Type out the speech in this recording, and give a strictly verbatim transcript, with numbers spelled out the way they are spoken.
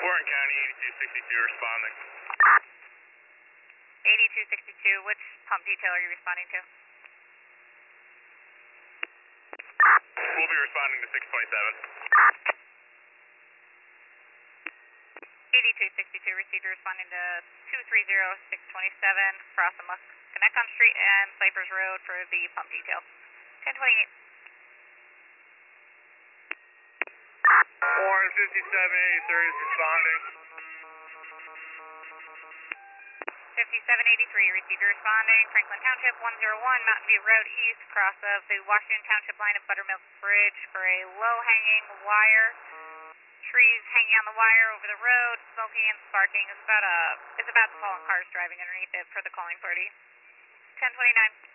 Warren County, eighty-two sixty-two responding. eighty-two sixty-two, which pump detail are you responding to? We'll be responding to six twenty-seven. eighty-two sixty-two, received responding to two three zero six twenty-seven, Frost and Musk Connecton Street and Cyphers Road for the pump detail. ten twenty-eight. Warren fifty-seven eighty-three is responding. fifty-seven eighty-three, received responding, Franklin Township, one oh one Mountain View Road East, cross of the Washington Township line of Buttermilk Bridge for a low-hanging wire. Trees hanging on the wire over the road, smoking and sparking. It's about a, it's about to fall on cars driving underneath it for the calling party. ten twenty-nine.